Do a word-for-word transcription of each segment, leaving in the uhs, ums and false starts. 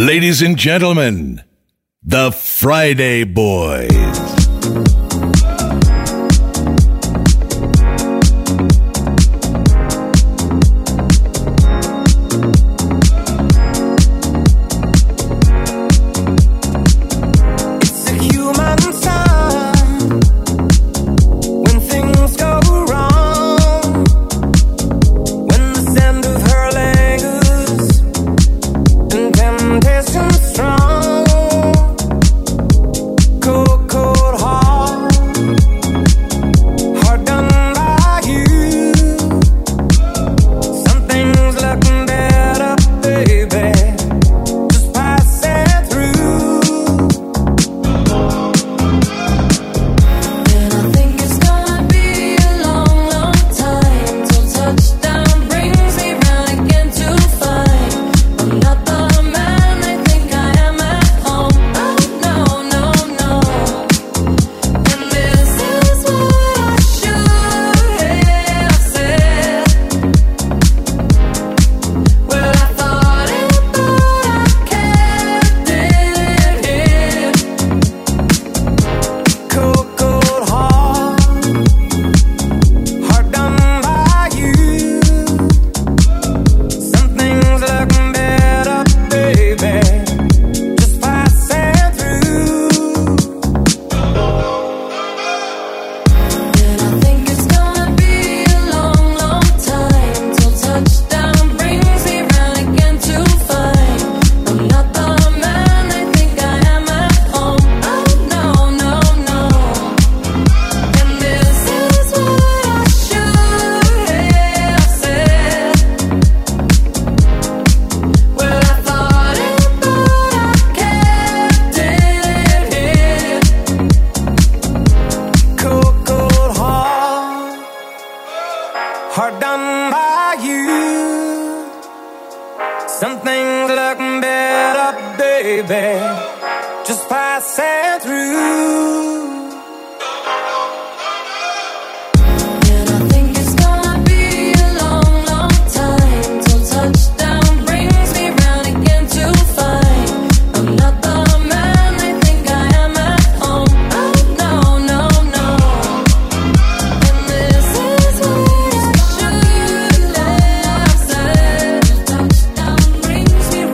Ladies and gentlemen, the Friday Boys.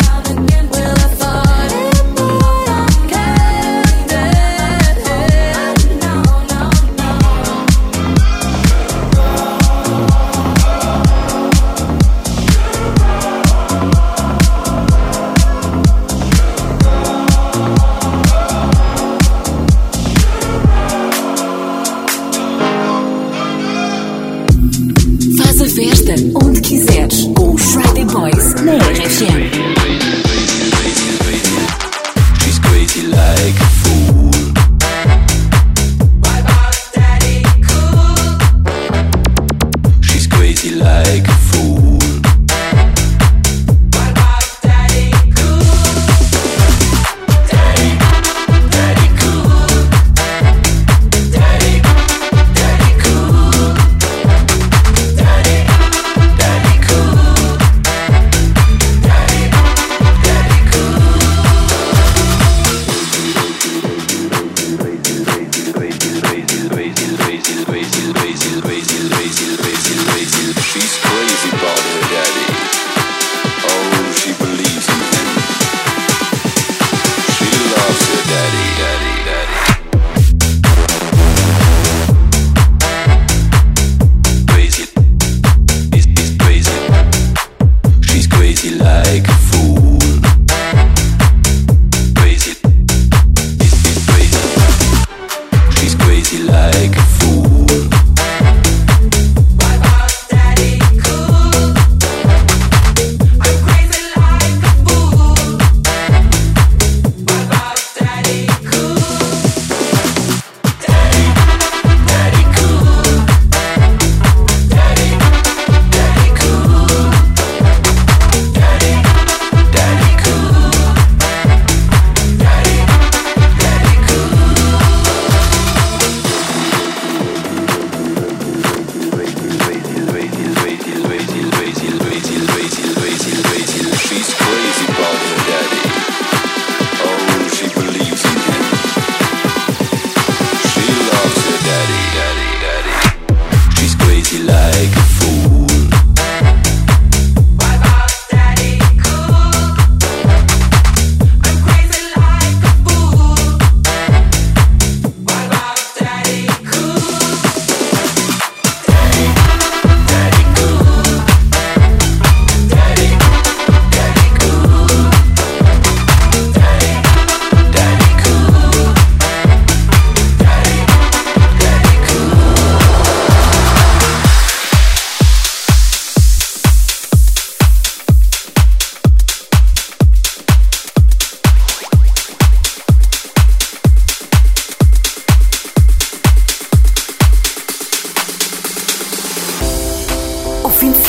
Yeah.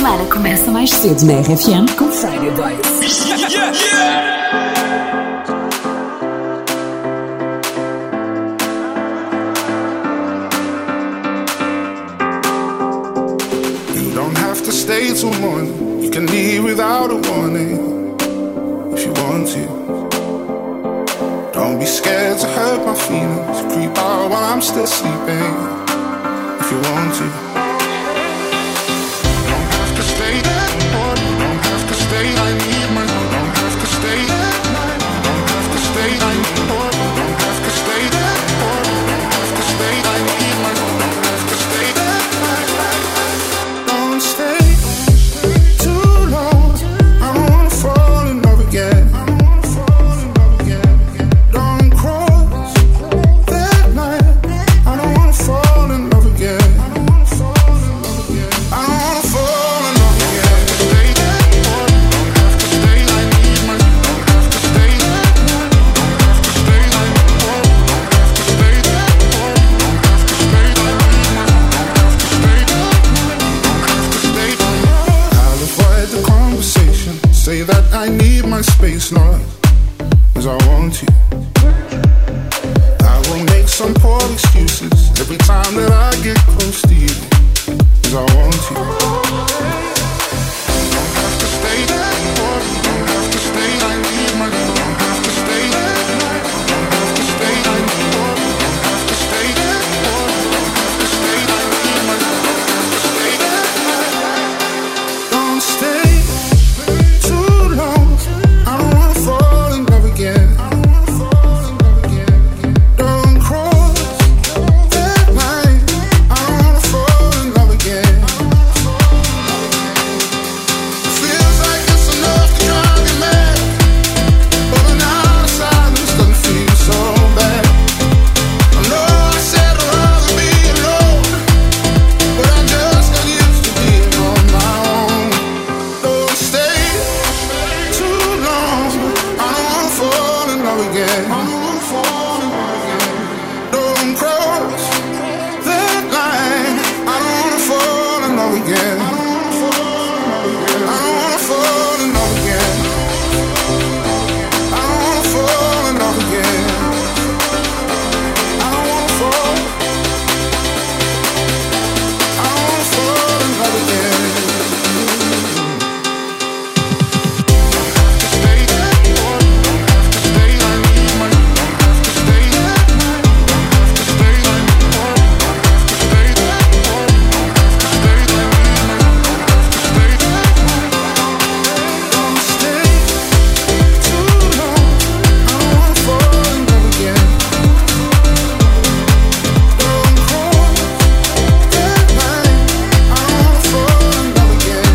semana começa mais cedo na R F M com Friday Boys. Yeah, yeah, yeah. You don't have to stay till morning. You can leave without a warning if you want to. Don't be scared to hurt my feelings. Creep out while I'm still sleeping if you want to. Don't have to stay there, or you don't have to stay. I need my. Don't have to stay there. Don't have to stay. I need more. Don't have to stay there, or you don't have to stay. I need my. Don't have to stay there. Don't stay too long. I don't wanna fall in love again. Don't cross that line. I don't wanna fall in love again. I don't wanna fall in love again. Stay there, or don't have to stay. I need my. Don't have to stay there. Don't have to stay. I need more. Don't have to stay there, or don't have to stay. I need my. Don't have to stay there. Don't have to stay there. I'll avoid the conversation. Say that I need my space, not 'cause I want you. I will make some poor excuses every time that I get close to you, 'cause I want you. Don't have to stay there, or you don't have to stay. I need my. Don't have to stay there. Don't have to stay. I need more. Don't have to stay there, or you don't have to stay. I need my. Don't have to stay there. Don't stay too long. I don't wanna fall in love again. Don't cross that line. I don't wanna fall in love again. Feels like it's enough to drive you mad, but an hour of silence doesn't feel so bad. I know I said I'd rather be alone, but I just got used to being on my own. Don't stay too long. I don't wanna fall in love again. Don't cross that line. I don't wanna fall in love again. I don't wanna fall in love again. I don't wanna fall in love again. I don't wanna fall. I don't wanna fall in love again. Don't have to stay there, or don't have to stay. I need my. Don't have to stay there. Don't have to stay. I need more. Don't have to stay there, or don't have to stay. I need my. Don't have to stay there. Don't stay too long. I don't wanna fall in love again. Don't cross that line. I don't wanna fall in love again.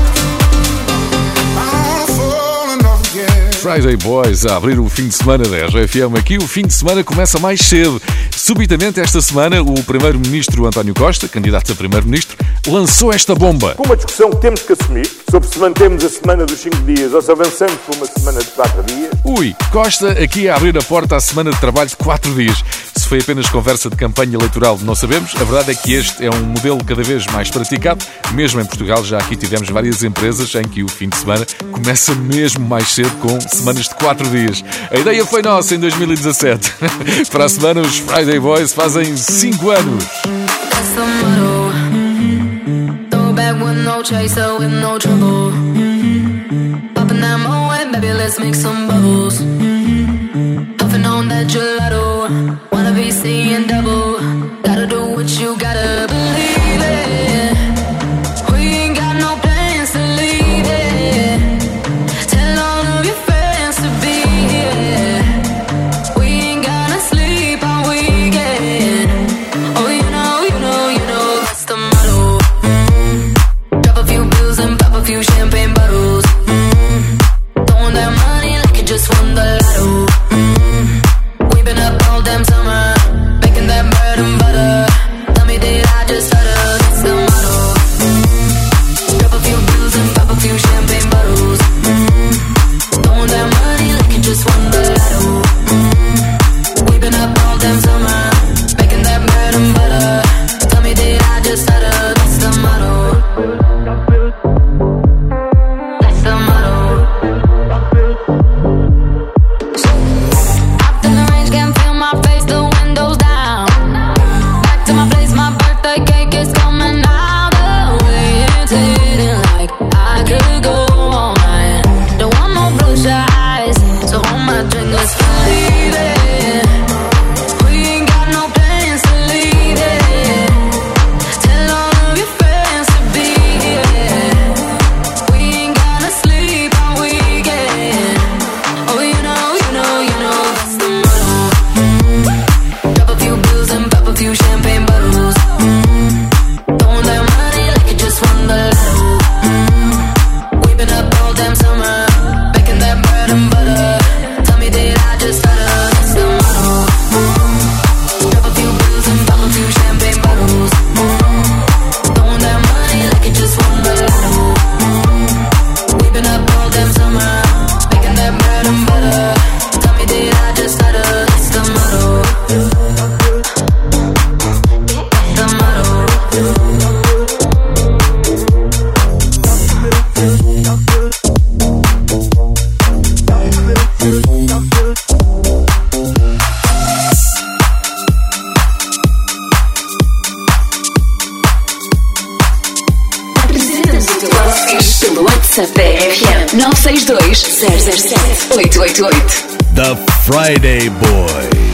I don't wanna fall in love again. Friday Boys a abrir o fim de semana da R F M. Aqui o fim de semana começa mais cedo. Subitamente esta semana o primeiro-ministro António Costa, candidato a primeiro-ministro, lançou esta bomba. Com uma discussão que temos que assumir sobre se mantemos a semana dos cinco dias ou se avançamos para uma semana de quatro dias. Ui, Costa aqui a abrir a porta à semana de trabalho de quatro dias. Se foi apenas conversa de campanha eleitoral, não sabemos. A verdade é que este é um modelo cada vez mais praticado. Mesmo em Portugal já aqui tivemos várias empresas em que o fim de semana começa mesmo mais cedo com semanas de quatro dias. A ideia foi nossa em dois mil e dezassete. Para a semana os Friday Boys fazem cinco anos. That's the motto. Throw back with no chaser, with no trouble. Popping that moe, baby, let's make some bubbles. Puffing on that gelato. Wanna be seeing double. Gotta do what you gotta believe it. We ain't got no plans to leave it. Tell all of your friends to be here. We ain't gonna sleep all weekend. Oh, you know, you know, you know that's the motto. Mm-hmm. Drop a few bills and pop a few champagne bottles. Mm-hmm. Throwing that money like you just won the a drink, let's leave it. We ain't got no plans to leave it. Tell all of your friends to be here. We ain't gonna sleep all weekend. Oh, you know, you know, you know that's the motto. Mm-hmm. Drop a few bills and pop a few champagne bottles. Mm-hmm. Throwing that money like you just won the lotto. Mm-hmm. We've been up all damn summer, making that bread and butter. Tell me, did I just stutter? That's the motto. Mm-hmm. Drop a few bills and pop a few champagne bottles. Mm-hmm. Throwing that money like you just won the lotto. Mm-hmm. We've been up all damn summer, making that bread and butter. Tell me, did I just stutter? That's the motto. The motto. Apresentamos o teu podcast pelo WhatsApp da R F M nove seis dois, zero zero sete, oito oito oito. The Friday Boys.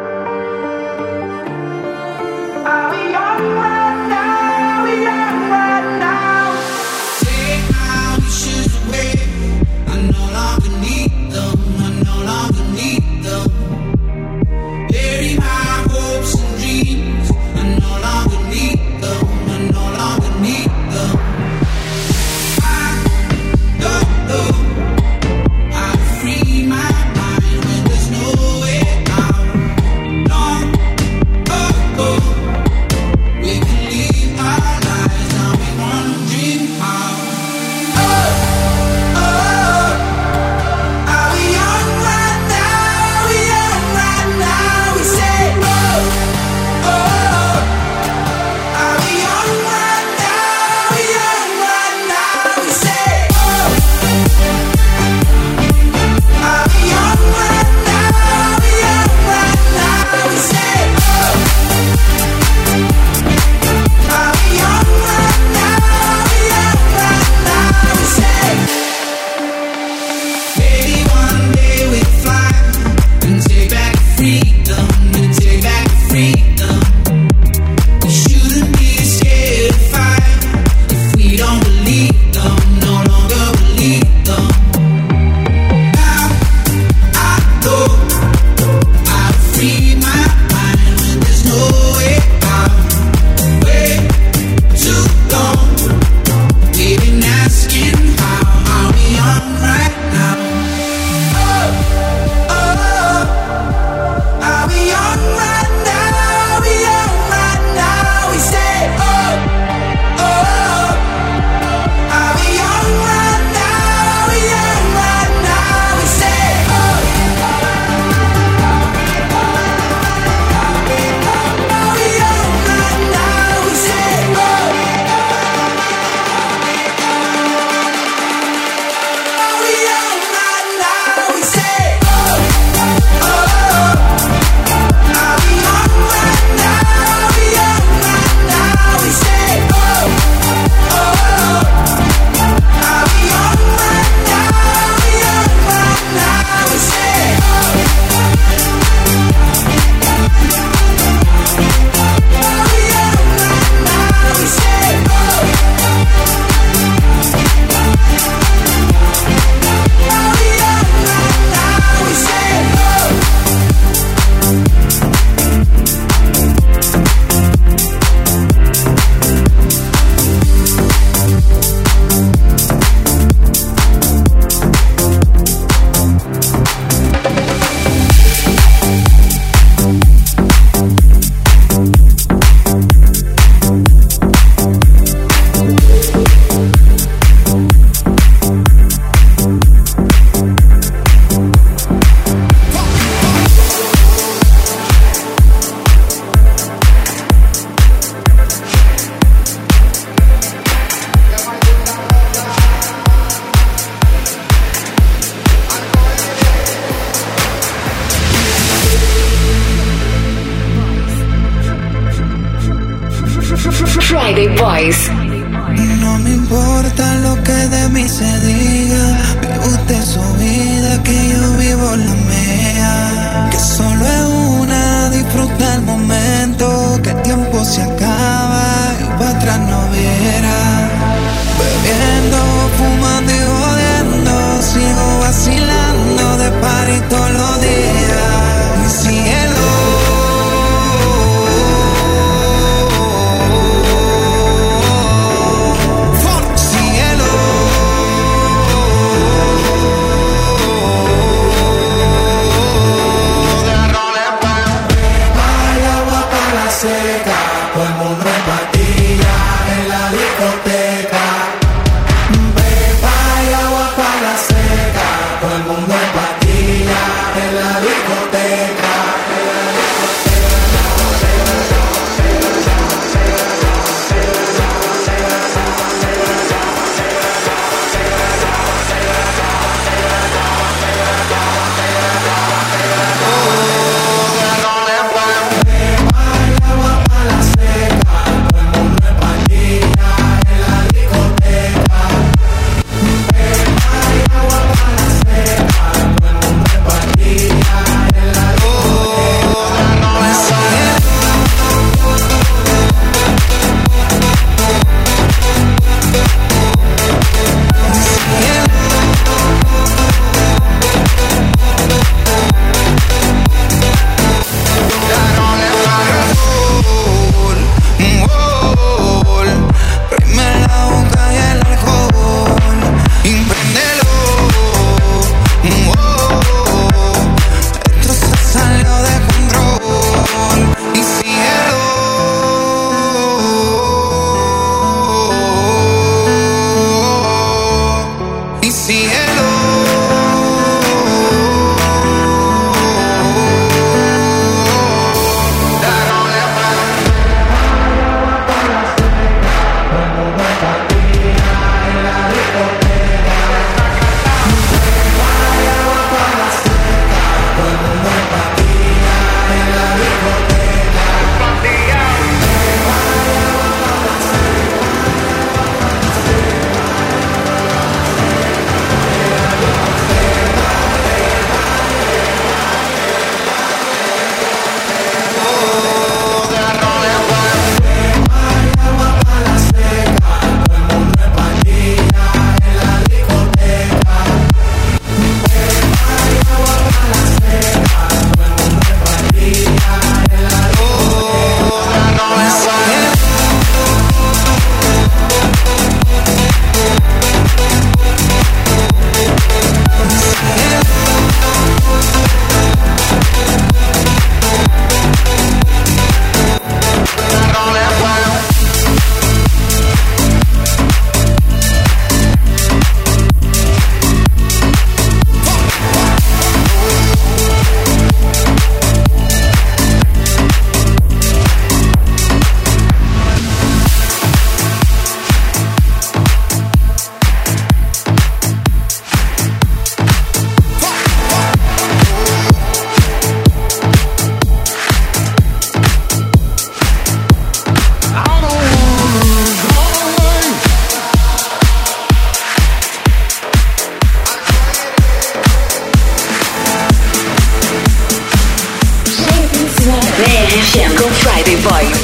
Are we young right now? We young right Friday Boys. No me importa lo que de mí se diga, vive usted su vida, que yo vivo la mía. Que solo es una, disfruta el momento, que el tiempo se acaba y para atrás no viera. Bebiendo, fumando y jodiendo, sigo vacilando de party todos los días. Mi cielo. Todo el mundo en patilla en la discoteca. Pepa y agua para la seca. Todo el mundo en patilla en la discoteca. com Friday Boys.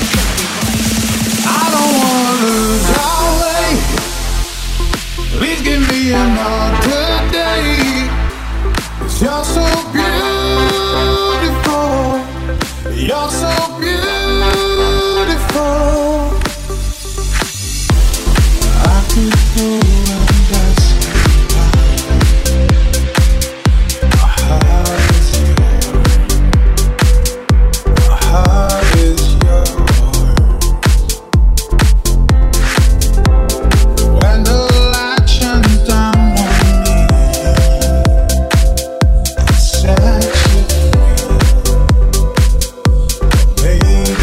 I don't wanna lose our way. Please give me another day. 'Cause you're so beautiful. You're so beautiful. I could go and ask you why. My heart is yours. My heart is yours. When the light shines down on me, it sets you free. Maybe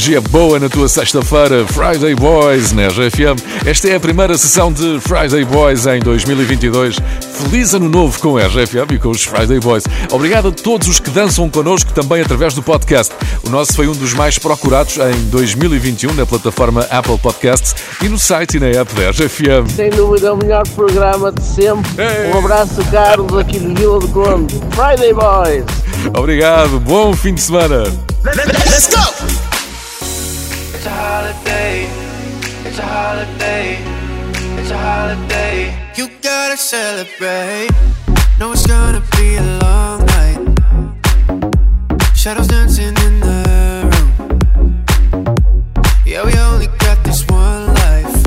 energia boa na tua sexta-feira. Friday Boys na R F M. Esta é a primeira sessão de Friday Boys em dois mil e vinte e dois. Feliz ano novo com a R F M e com os Friday Boys. Obrigado a todos os que dançam connosco também através do podcast. O nosso foi um dos mais procurados em dois mil e vinte e um na plataforma Apple Podcasts e no site e na app da R F M. Sem dúvida, o melhor programa de sempre. Hey. Um abraço, Carlos, aqui de Vila do Conde. Friday Boys! Obrigado, bom fim de semana. Let's go! It's a holiday, it's a holiday, it's a holiday. You gotta celebrate. Know it's gonna be a long night. Shadows dancing in the room. Yeah, we only got this one life.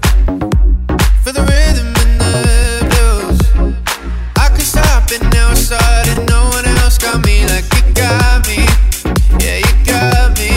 For the rhythm and the blues, I could stop it now, started. No one else got me like you got me. Yeah, you got me.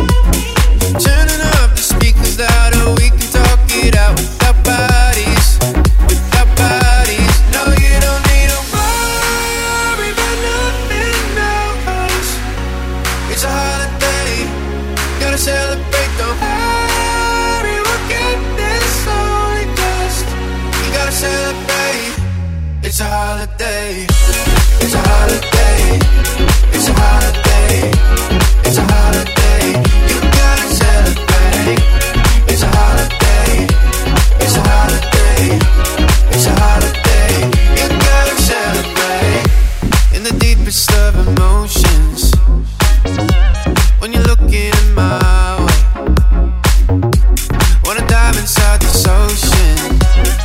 Turning up the speakers louder, we can talk it out without bodies, without bodies. No, you don't need to worry about nothing else. It's a holiday, gotta celebrate, don't hurry, we'll get this only just. You gotta celebrate, it's a holiday, it's a holiday, it's a holiday, it's a holiday. You gotta celebrate, it's a holiday, it's a holiday, it's a holiday. You gotta celebrate in the deepest of emotions. When you're looking my way, wanna dive inside this ocean,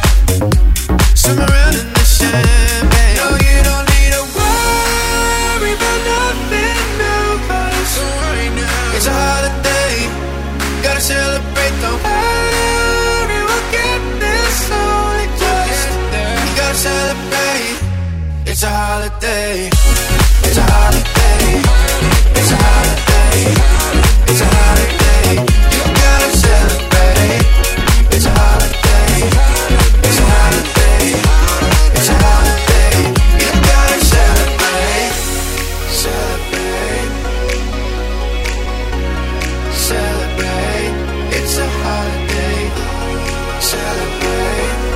swim around in the champagne. No, you don't need to worry about nothing else. It's a holiday, gotta celebrate, don't hurry, we'll get this only just. You gotta celebrate, it's a holiday, it's a holiday, it's a holiday, it's a holiday. You gotta celebrate, it's a holiday, it's a holiday, it's a holiday. You gotta celebrate, celebrate, celebrate. It's a holiday, celebrate,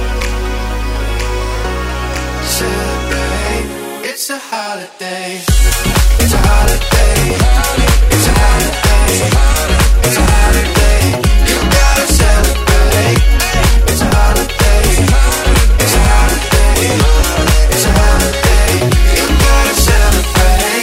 celebrate. It's a holiday, it's a holiday, it's a holiday, it's a holiday. You gotta celebrate, it's a holiday, it's a holiday, it's a holiday. You gotta celebrate.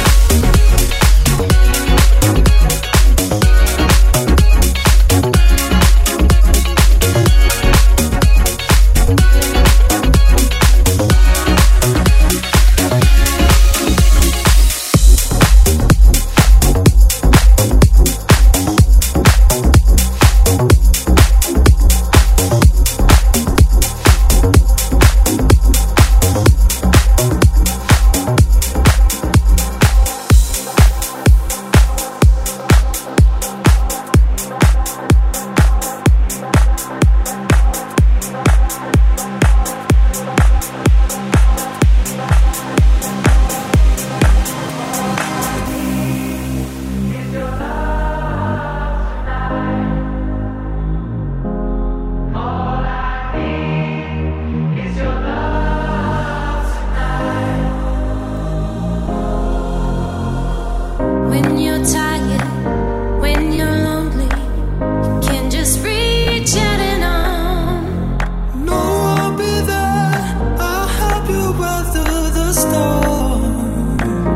When you're tired, when you're lonely, you can just reach out and on. No, I'll be there. I'll help you weather the storm.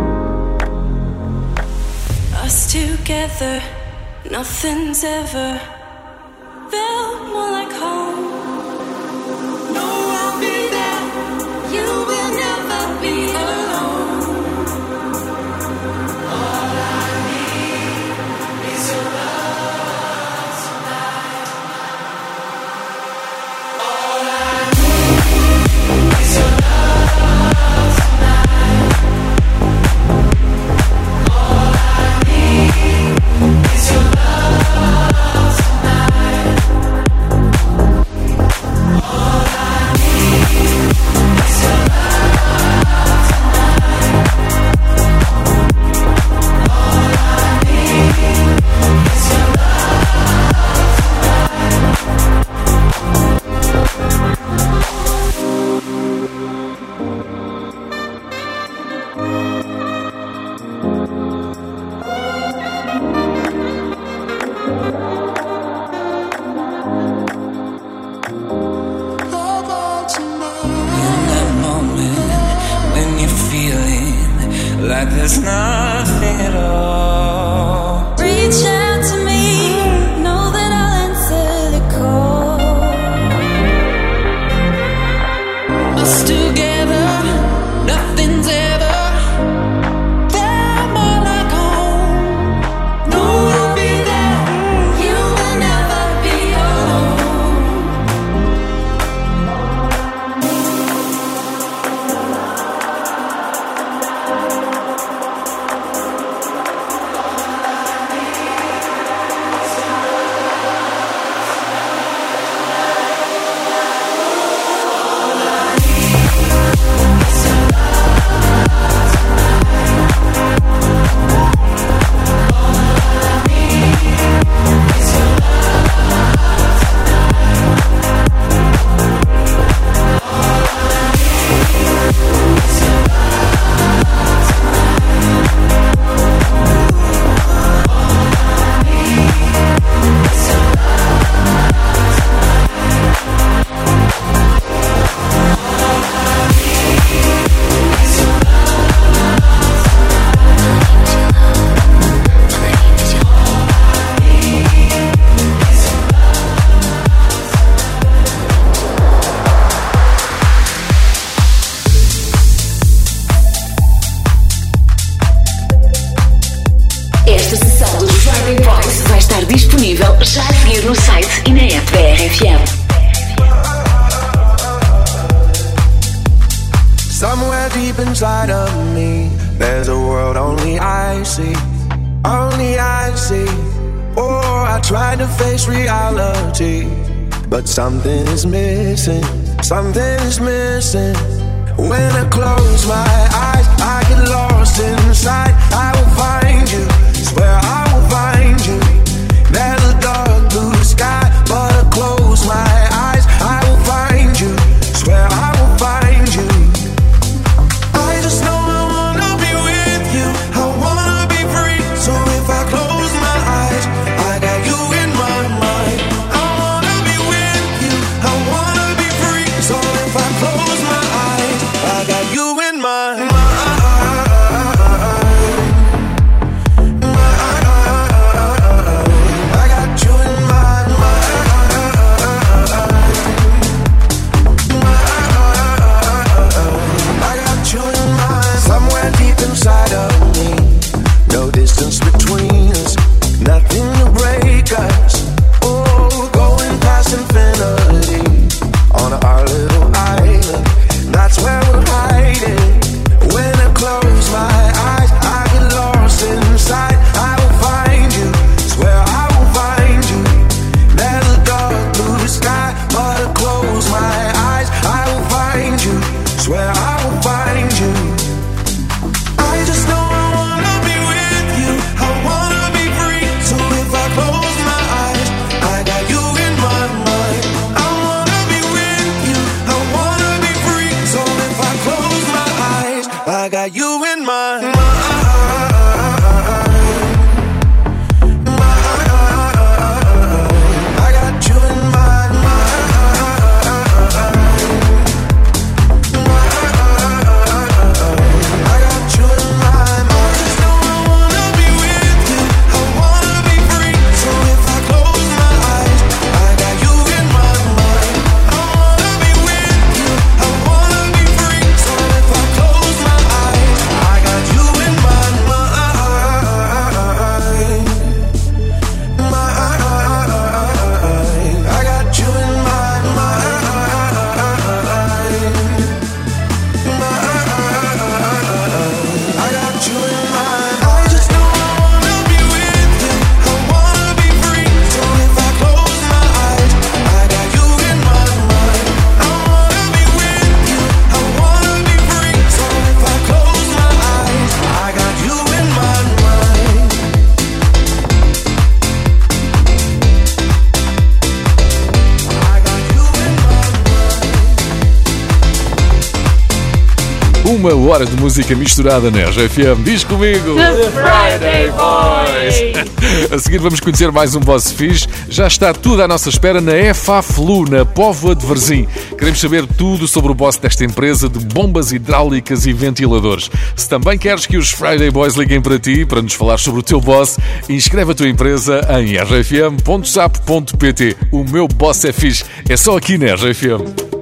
Us together, nothing's ever felt more like home. No, I'll be there. You will never be alone. It's your love tonight. like there's nothing at all. Reach out to me, know that I'll answer the call. Us together, nothing's ever that more like home. No, we'll be there, you will never be alone. Esta sessão dos Friday Boys vai estar disponível já a seguir no site e na app da R F M. Somewhere deep inside of me, there's a world only I see, only I see. Oh, I tried to face reality, but something is missing, something is missing. When I close my eyes, I get lost inside. I will find you, swear I will find you. There's a dark blue sky, but I close my eyes, I will find you, swear I will find you. I just know I wanna be with you, I wanna be free. So if I close my eyes, I got you in my mind. I wanna be with you, I wanna be free. So if I close my eyes, I got you in my mind. Inside of me, no distance between us, nothing to break us. Oh, going past infinity on our little island, that's where we're hiding. When I close my eyes, I get lost inside. I will find you, swear I will find you. There's a dark blue sky, but I close my eyes, I will find you, swear I will find you. I just know I wanna be with you, I wanna be free. So if I close my eyes, I got you in my mind. I wanna be with you, I wanna be free. So if I close my eyes, I got you in my mind. I got you in my mind. Uma hora de música misturada na R J F M. Diz comigo! The Friday Boys! A seguir vamos conhecer mais um boss fixe. Já está tudo à nossa espera na F A F L U, na Póvoa de Varzim. Queremos saber tudo sobre o boss desta empresa de bombas hidráulicas e ventiladores. Se também queres que os Friday Boys liguem para ti, para nos falar sobre o teu boss, inscreve a tua empresa em r j f m ponto sap ponto p t. O meu boss é fixe. É só aqui na R J F M.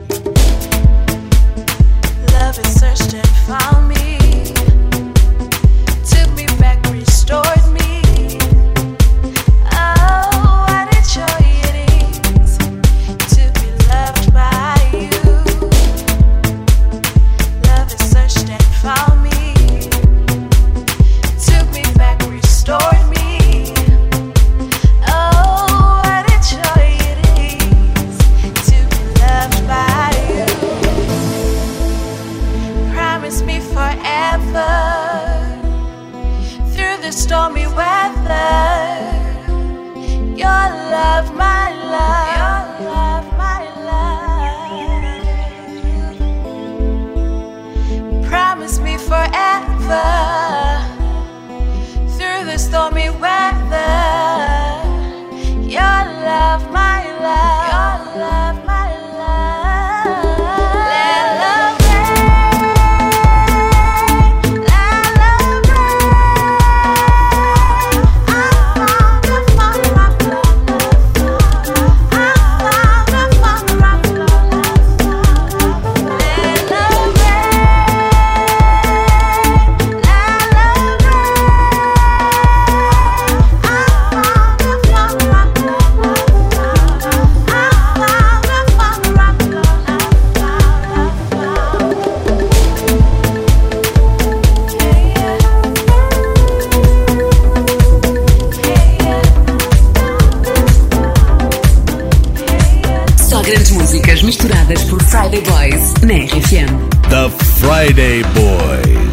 Misturadas por Friday Boys na R F M. The Friday Boys.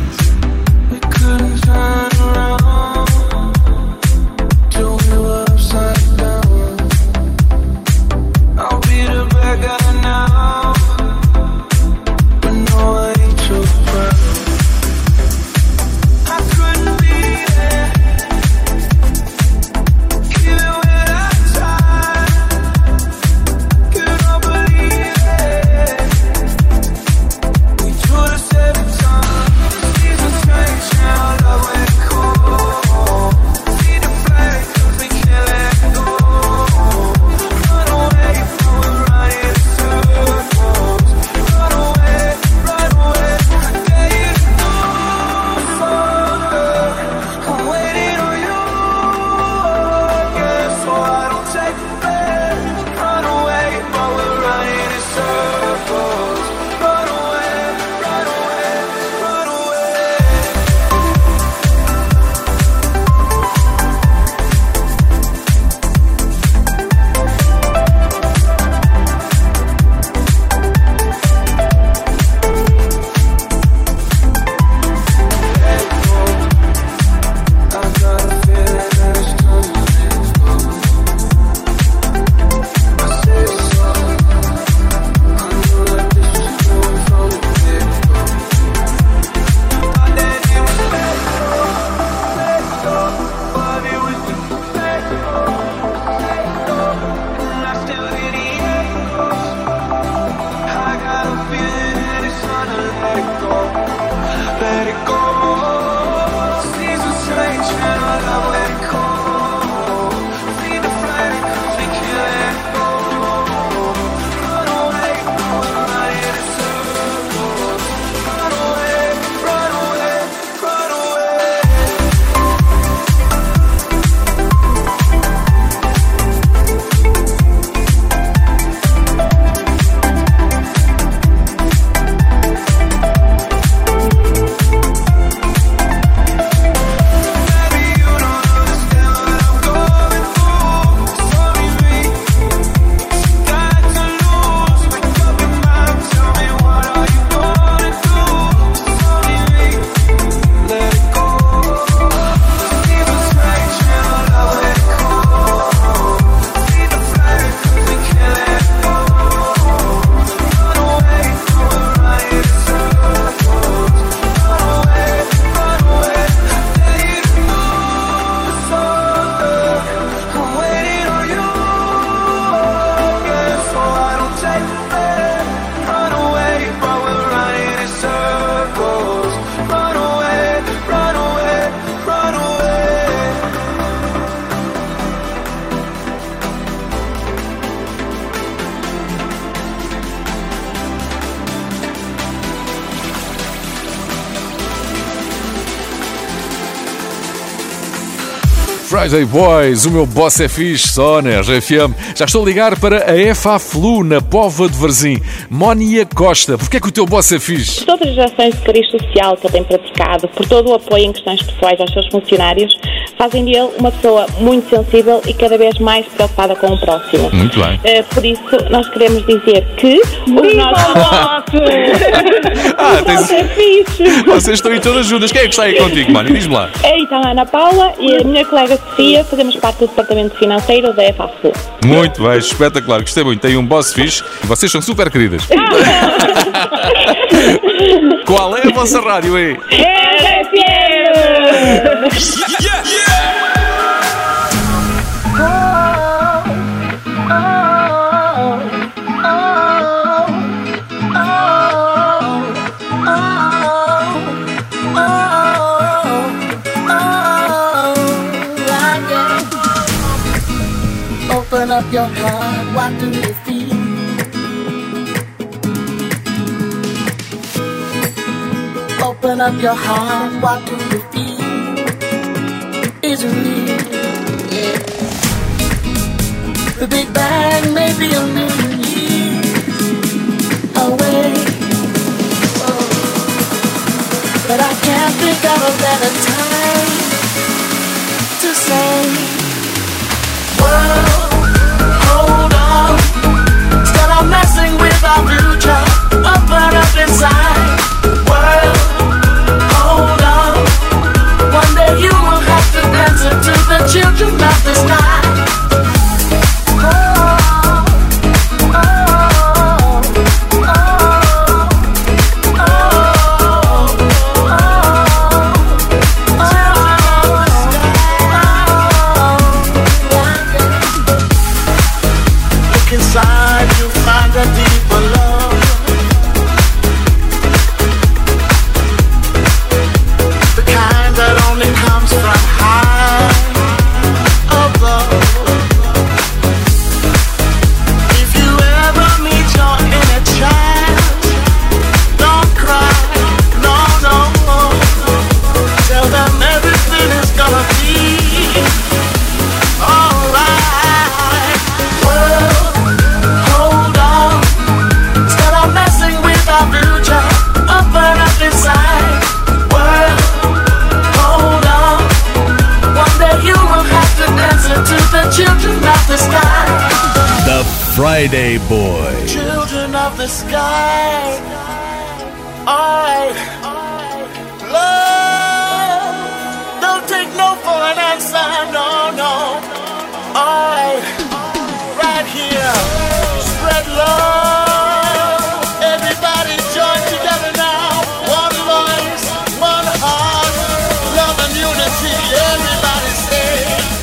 Seven times Friday Boys, o meu boss é fixe, só na R F M. Já estou a ligar para a F A Flu, na Póvoa de Varzim. Mónia Costa, porquê é que o teu boss é fixe? Por todas as ações de cariz social que ele tem praticado, por todo o apoio em questões pessoais aos seus funcionários, fazem dele uma pessoa muito sensível e cada vez mais preocupada com o próximo. Muito bem. Uh, por isso, nós queremos dizer que os nossos ah, tens... é fixe. Vocês estão aí todas juntas. Quem é que está aí contigo, Mónia? Diz-me lá. É então a Ana Paula e a minha colega Sofia, fazemos parte do departamento financeiro da F A Flu. Muito bem, espetacular, gostei muito. Tem um boss fixe e vocês são super queridas. Qual é a vossa rádio aí? R F M! Yeah, yeah. Open up your heart, what do you feel? Open up your heart, what do you feel? Is it real? Yeah. The Big Bang may be a million years away, oh. But I can't think of a better time to say, world, hold on. Still I'm messing with our future. Open up inside. World, hold on. One day you will have to answer to the children of the sky. Oh, oh, oh, oh, look inside, you find a deeper love. The kind that only comes from high above. If you ever meet your inner child, don't cry, no, no. Tell them everything is gonna be alright. World, hold on. Instead of messing with our future, open up inside. World, hold on. One day you will have to answer to the children of the sky. The Friday Boys. Children of the sky. Alright. Love. Don't take no for an answer. No, no. Alright. Right here. Spread love. Everybody join together now. One voice, one heart. Love and unity. Everybody say.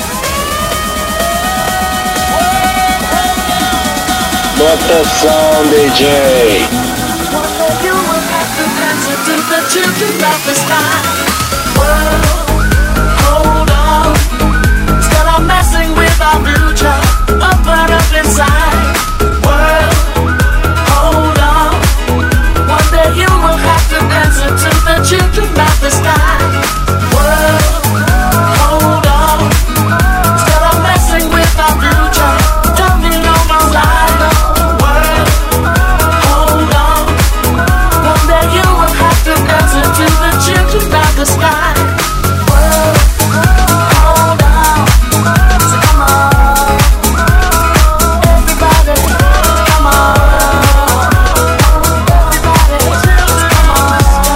Bota som, D J. One day you will have to answer to the children of the sky. World, hold on. Still I'm messing with our future. Open up inside. World, hold on. One day you will have to answer to the children of the sky. World, hold on. Still I'm messing with our future. Tell me no more lie. World, hold on. One day you will have to answer to the children of the sky. World, hold on. So come on, everybody, come on, everybody, come on.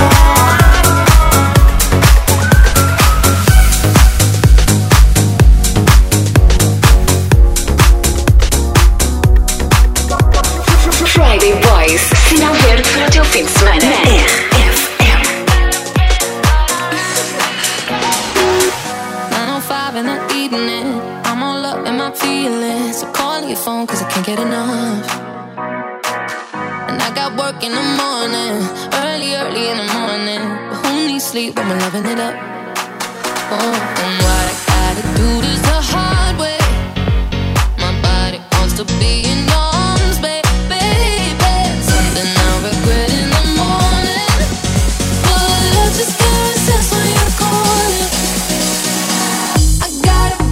Friday Boys, sinal verde para o teu fim de semana. Na R F M. nine oh five in the evening, I'm all up in my feelings. So calling your phone cause I can't get enough. And I got work in the morning, early, early in the morning. But who needs sleep when we're loving it up? Oh, and what I gotta do this the hard way. My body wants to be in your arms, baby, baby. Something I regret in the morning. But I just can't resist when you're calling. I gotta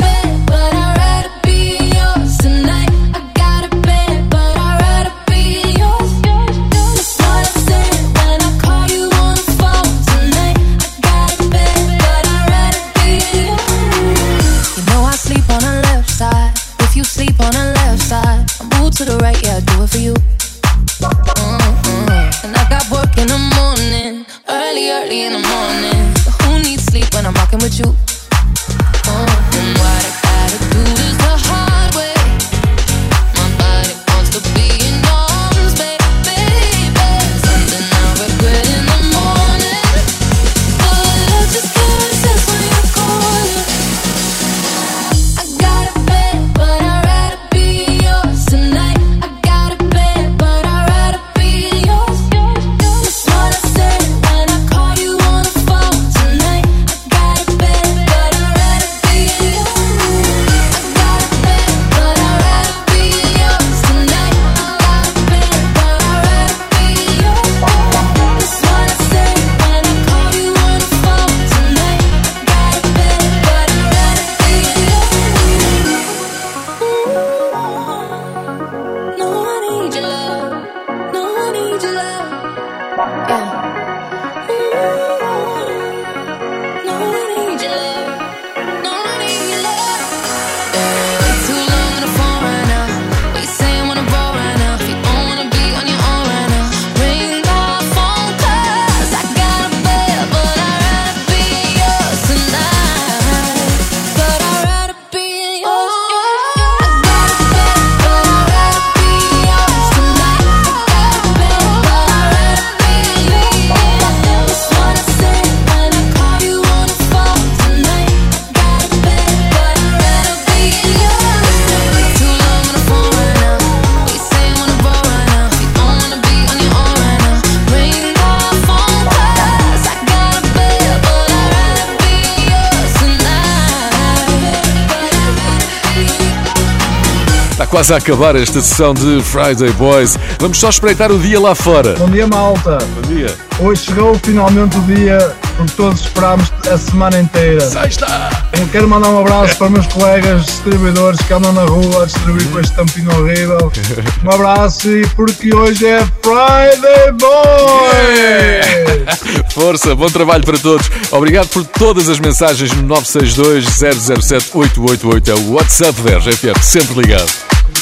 Quase a acabar esta sessão de Friday Boys. Vamos só espreitar o dia lá fora. Bom dia, malta. Bom dia. Hoje chegou finalmente o dia porque todos esperámos a semana inteira. Sexta! Eu quero mandar um abraço para meus colegas distribuidores que andam na rua a distribuir com este tampinho horrível. Um abraço e porque hoje é Friday Boys! Yeah! Força, bom trabalho para todos. Obrigado por todas as mensagens no nove seis dois, zero zero sete, oito oito oito. É o WhatsApp da R G F M, sempre ligado.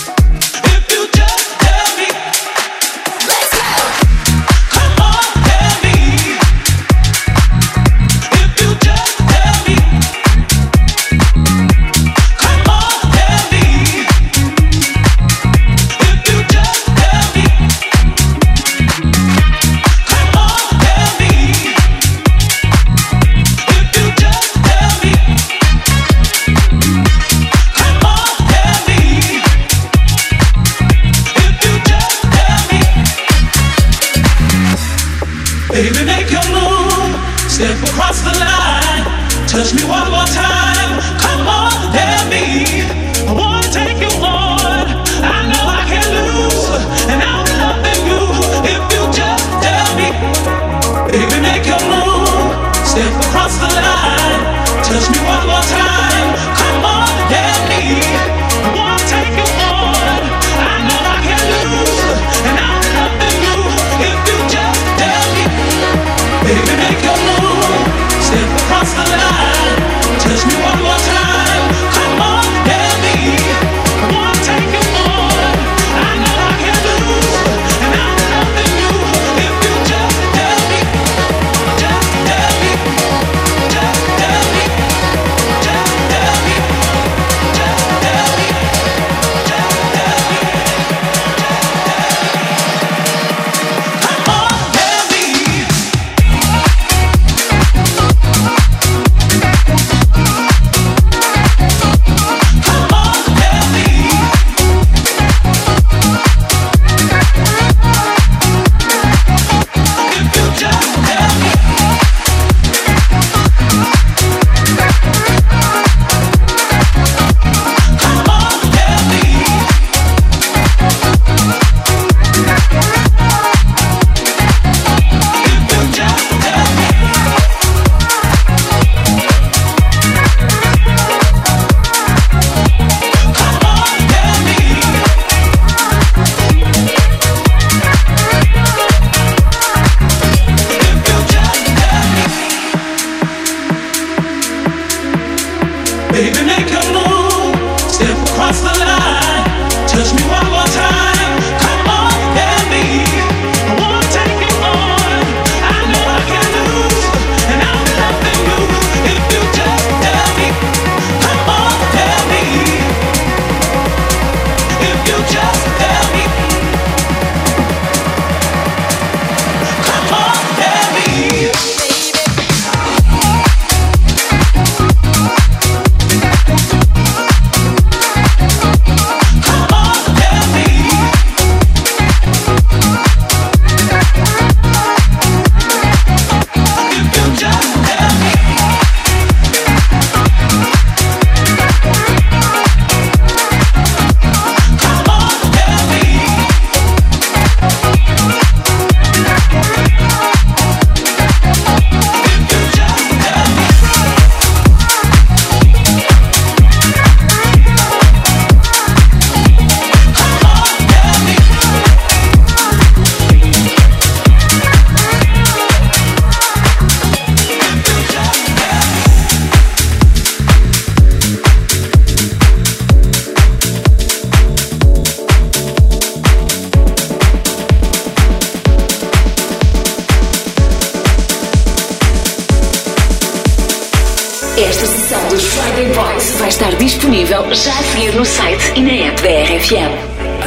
Baby, make your move, step across the line. Touch me one more time, come on, dare me. I wanna take you on, I know I can't lose. And I'm loving you, if you just tell me. Baby, make your move, step across the line. Touch me one more time, come on, dare me. I wanna take you on, I know I can't lose. And I'm loving you, if you just tell me. Baby, make your move, step across the line. Touch me one more Esta sessão dos Friday Boys vai estar disponível já a seguir no site e na app da R F M.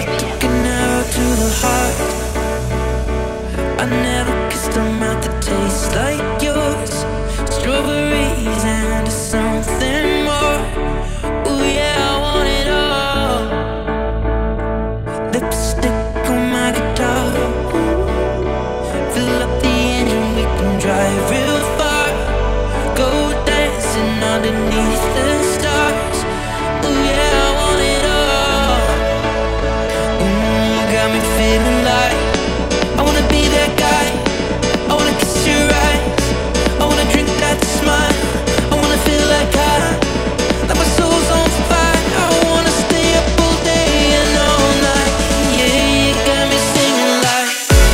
I never kissed a mouth that tastes like yours. Strawberries and something more. Ooh yeah, I want it all. Lipstick on my guitar. Fill up the engine, we can drive real far. Go dancing underneath the stars. Ooh yeah, I want it all. Mm, you got me feeling like I wanna be that guy. I wanna kiss your eyes. I wanna drink that smile. I wanna feel like I, like my soul's on fire. I wanna stay up all day and all night. Yeah, you got me singing like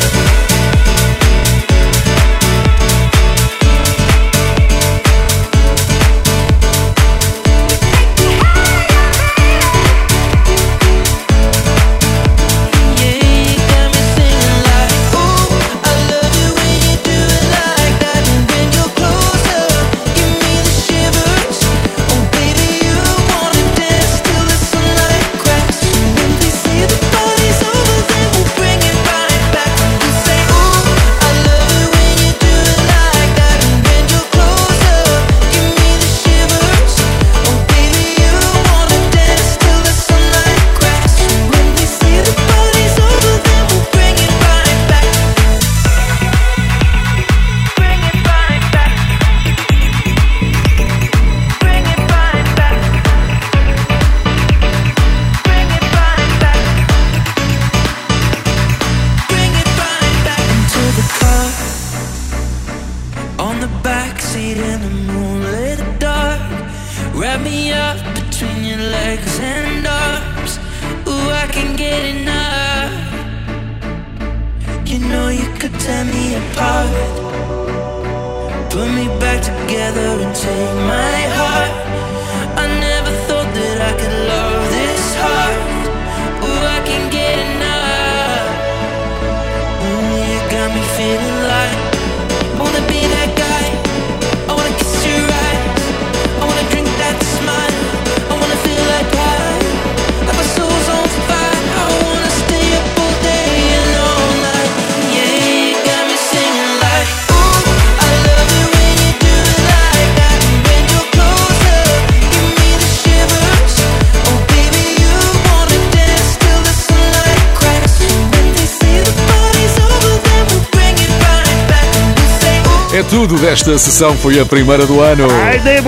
É tudo desta sessão, foi a primeira do ano. Friday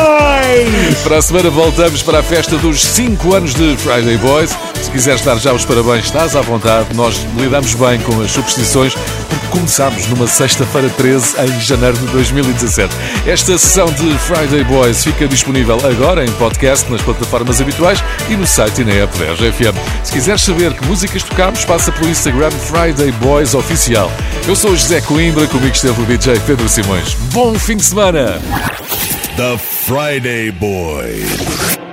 Boys! Para a semana voltamos para a festa dos cinco anos de Friday Boys. Se quiseres dar já os parabéns, estás à vontade. Nós lidamos bem com as superstições porque começámos numa sexta-feira treze em janeiro de dois mil e dezassete. Esta sessão de Friday Boys fica disponível agora em podcast nas plataformas habituais e no site e na app da R F M. Se quiseres saber que músicas tocamos, passa pelo Instagram Friday Boys Oficial. Eu sou o José Coimbra, comigo esteve o D J Pedro Simões. Bom fim de semana! The Friday Boys.